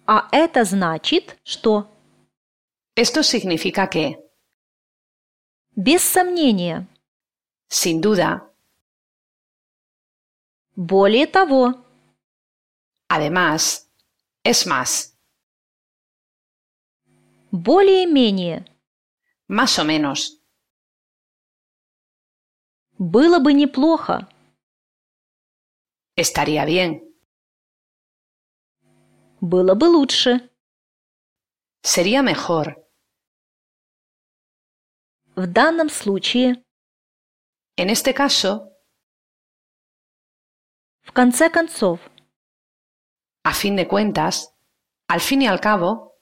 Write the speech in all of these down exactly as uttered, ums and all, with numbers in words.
А это значит, что? Esto significa que, Без сомнения. sin duda, Более того. además, es más, Более-менее. más o menos, Было бы неплохо. estaría bien, Было бы лучше. sería mejor. В данном случае. En este caso, В конце концов. a fin de cuentas, al fin y al cabo,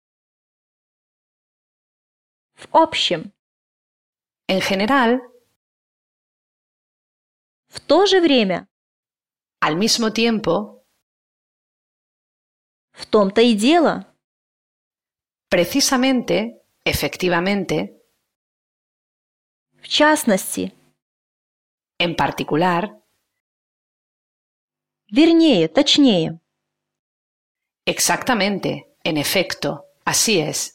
В общем. en general, В то же время. al mismo tiempo, В том-то и дело. precisamente, efectivamente, В частности. en particular, Вернее, точнее. exactamente, en efecto, así es.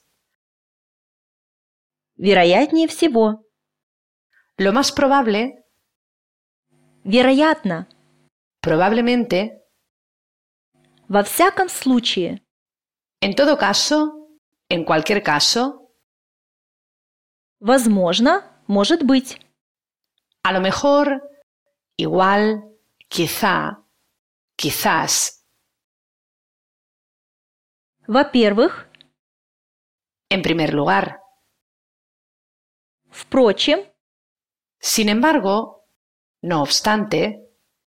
Вероятнее всего. Lo más probable, Вероятно. probablemente, Во всяком случае. en todo caso, en cualquier caso, Возможно, может быть. a lo mejor, igual, quizá, quizás. Во-первых. En primer lugar. Впрочем. Sin embargo, no obstante.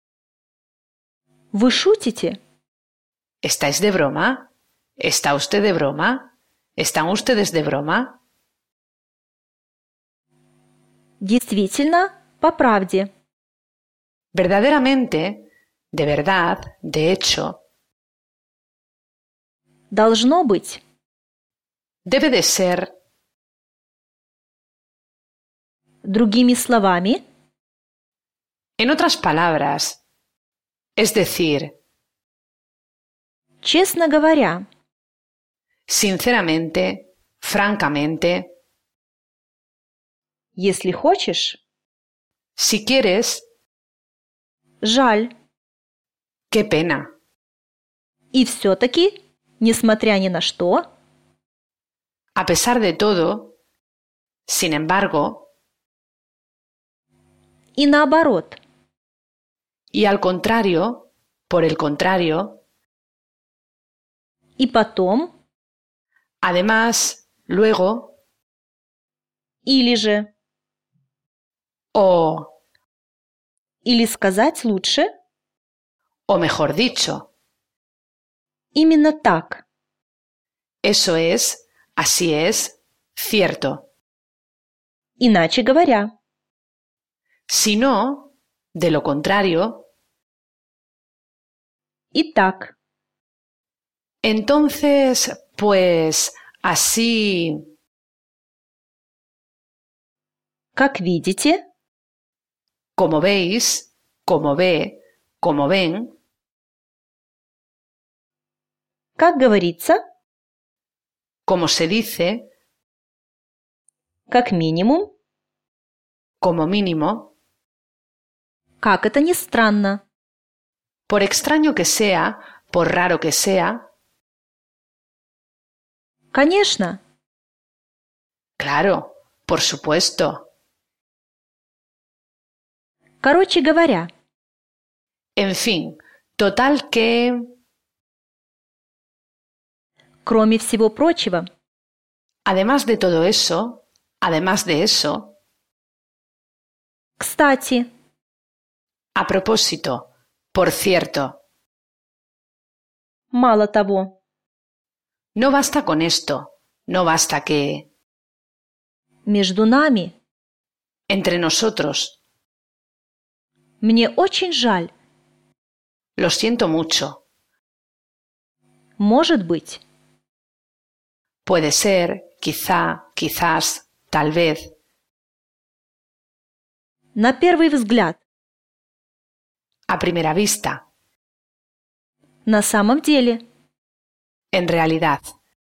Вы шутите? ¿Estáis de broma? ¿Está usted de broma? ¿Están ustedes de broma? Действительно, по правде. Verdaderamente, de verdad, de hecho. Должно быть. Debe de ser. Другими словами. En otras palabras, es decir, честно говоря. Sinceramente, francamente. Если хочешь. Si quieres. Жаль. Qué pena. И все-таки, несмотря ни на что. A pesar de todo, sin embargo. И наоборот. Y al contrario, por el contrario. И потом. Además, luego. Или же. O. Или сказать лучше. O mejor dicho. Именно так. Eso es, así es, cierto. Иначе говоря. Si no, de lo contrario. Итак. Entonces, pues, así. Как видите. Como veis, como ve, como ven. Как говорится. Como se dice. Как минимум. Como mínimo. Как это ни странно. Por extraño que sea, por raro que sea. Конечно. Claro, por supuesto. Короче говоря. En fin, total que. Кроме всего прочего. Además de todo eso, además de eso. Кстати. A propósito, por cierto. Мало того. No basta con esto, no basta que. Между нами. Entre nosotros. Мне очень жаль. Lo siento mucho. Может быть. Puede ser, quizá, quizás, tal vez. На первый взгляд. A primera vista. На самом деле. En realidad.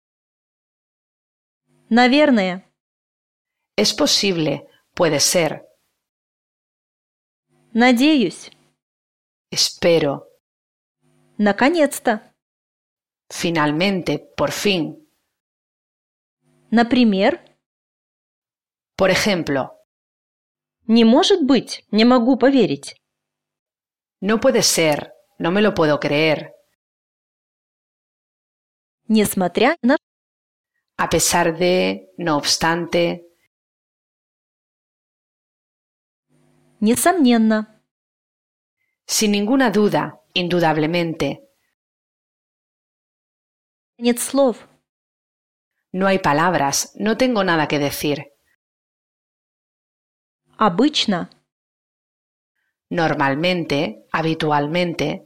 Наверное. Es posible, puede ser. Надеюсь. Espero. Наконец-то. Finalmente, por fin. Например, Por ejemplo, не может быть, не могу поверить. no puede ser, no me lo puedo creer. Несмотря на... A pesar de, no obstante, Несомненно. sin ninguna duda, indudablemente. Нет слов. No hay palabras, no tengo nada que decir. Обычно. Normalmente, habitualmente.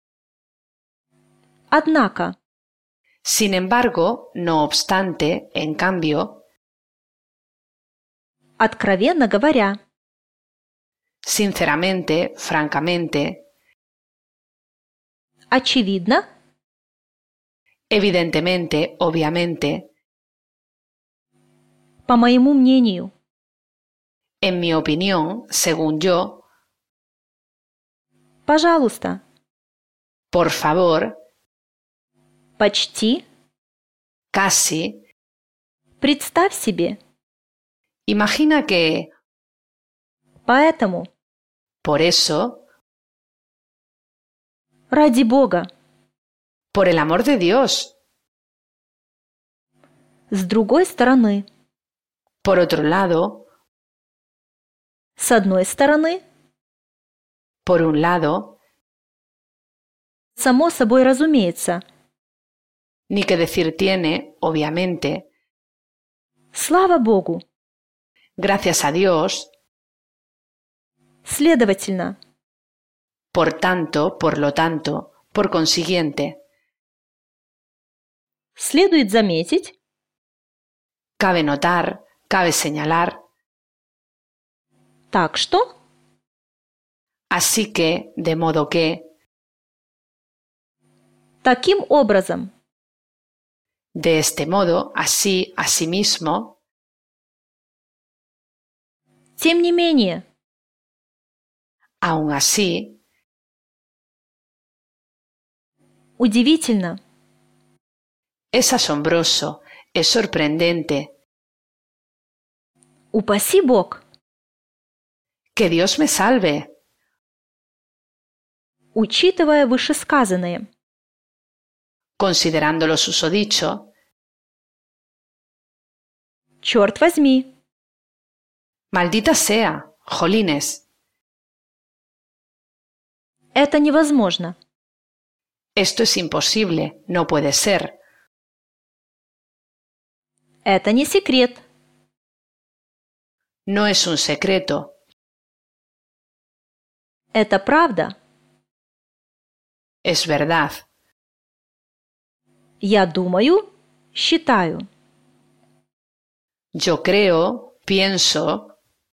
Однако. Sin embargo, no obstante, en cambio, Откровенно говоря. sinceramente, francamente, Очевидно. evidentemente, obviamente, По моему мнению. en mi opinión, según yo, Пожалуйста. por favor, Почти. casi, Представь себе. imagina que, Поэтому. por eso, Ради Бога. por el amor de Dios, С другой стороны. por otro lado, С одной стороны. por un lado, Само собой разумеется. ni que decir tiene, obviamente, Слава Богу. gracias a Dios, Следовательно. por tanto, por lo tanto, por consiguiente. Следует заметить. Cabe notar, cabe señalar, Так что. así que, de modo que, Таким образом. de este modo, así, asimismo, Тем не менее. aún así, Удивительно. es asombroso, es sorprendente, Упаси Бог. que Dios me salve, Учитывая вышесказанное. considerando lo susodicho, Черт возьми. maldita sea, jolines, Это невозможно. esto es imposible, no puede ser, Это не секрет. no es un secreto, Это правда. es verdad. Я думаю, считаю. Yo creo, pienso,